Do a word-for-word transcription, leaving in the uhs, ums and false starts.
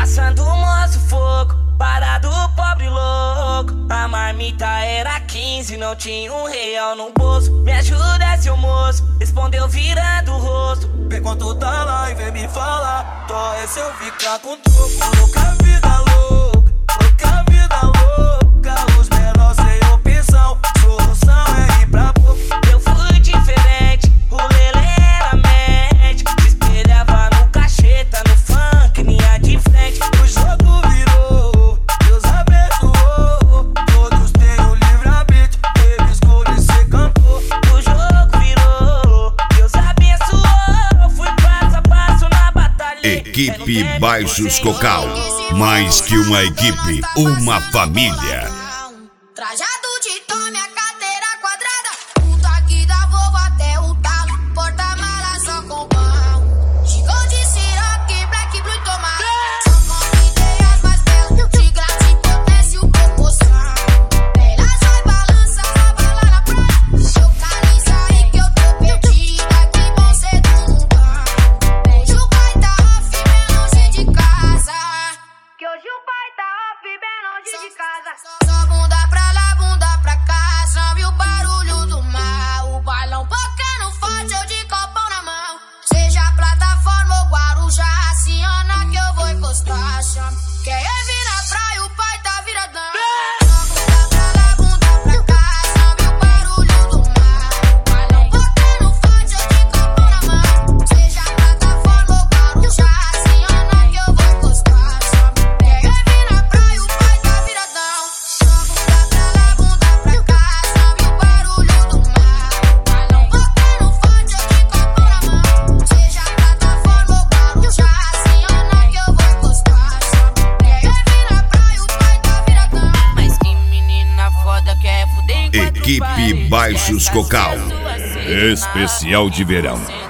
assando o moço fogo, parado pobre louco. A marmita era quinze, não tinha um real no bolso. Me ajuda, seu moço, respondeu virando o rosto. Vem quando tá lá e vem me falar, tô é se eu ficar com troco. Louca vida louca, louca vida louca. Os menores sem opção, solução é ir pra boca. Eu fui diferente, o lelê era médico. Se espelhava no cacheta, no funk, linha de frente. O jogo virou, Deus abençoou. Todos têm o livre-arbítrio, ele escolhe ser cantor. O jogo virou, Deus abençoou. Fui passo a passo na batalha. Equipe Baixos Cocal. Mais que uma equipe, uma família. Trajado de tome, a cadeira quadrada. O toque da Volvo até o talo. Porta-mala só com pão. Chegou de Ciroc, Black Blue e tomate. Só com ideias mais belas. De graça, potência, o proporção. Elas vai balança, bala na praia. Eu camisa aí que eu tô perdida. Que bom ser do mundão. Hoje o pai tá off, bem longe de casa. Que hoje o pai tá off, bem longe de casa. Só bunda pra lá, bunda pra cá. Só vi o barulho do mar. O balão tocando forte, eu de copão na mão. Seja plataforma ou Guarujá, aciona que eu vou encostar. Chama. Quer vir na praia, o pai tá viradão. Só bunda pra lá, bunda pra cá. Só vi o barulho do mar. O balão tocando forte, eu de copão na mão. Seja plataforma ou Guarujá, aciona que eu vou encostar. Chama. Quer vir na praia, o pai tá viradão. Só bunda pra lá, bunda pra cá. Só vi o barulho do mar. O balão tocando forte, eu de copão na mão. Seja plataforma ou Guarujá, aciona que eu vou encostar. Chama. Quer vir na praia, o pai tá viradão. Mas que menina foda, quer fuder enquanto Equipe parede. Baixos Essa Cocal. é a sua cena. Especial de verão.